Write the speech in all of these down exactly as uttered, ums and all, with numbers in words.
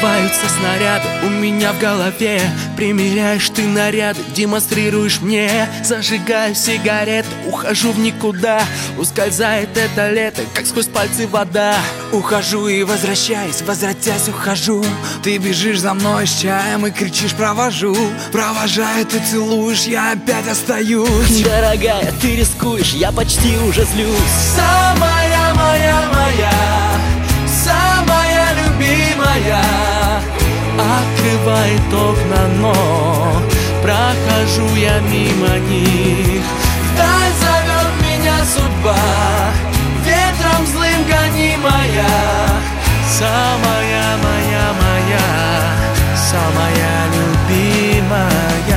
Взрываются снаряды у меня в голове. Примеряешь ты наряды, демонстрируешь мне. Зажигаю сигареты, ухожу в никуда. Ускользает это лето, как сквозь пальцы вода. Ухожу и возвращаюсь, возвратясь ухожу. Ты бежишь за мной с чаем и кричишь «провожу». Провожаю, ты целуешь, я опять остаюсь. Дорогая, ты рискуешь, я почти уже злюсь. Самая моя моя, самая любимая, открывает окна, но прохожу я мимо них. Вдаль зовет меня судьба, ветром злым гонимая. Самая моя моя, самая любимая.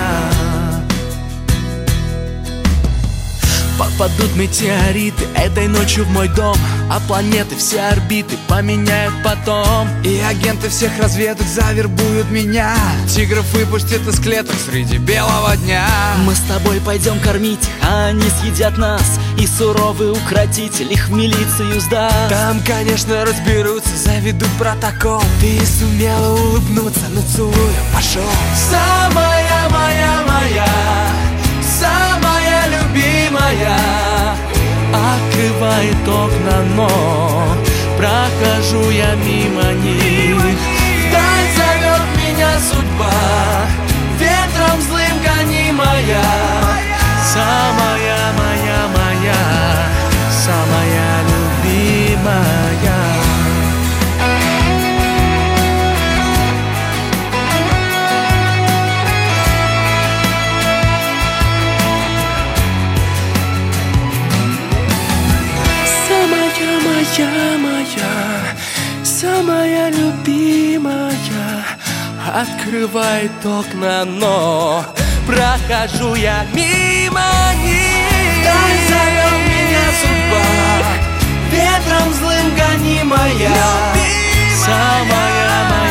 Попадут метеориты этой ночью в мой дом, а планеты все орбиты поменяют потом. И агенты всех разведок завербуют меня. Тигров выпустят из клеток среди белого дня. Мы с тобой пойдем кормить их, а они съедят нас. И суровый укротитель их в милицию сдаст. Там, конечно, разберутся, заведут протокол. Ты сумела улыбнуться, ну целую, пошел. Самая моя моя, самая любимая, открывает окна, но прохожу я мимо них. Вдаль зовет меня судьба, ветром злым гонимая. Самая моя моя, самая любимая. Моя, моя, самая любимая, открывает окна, но прохожу я мимо них. Вдаль зовет меня судьба, ветром злым гонимая. Любимая. Самая моя.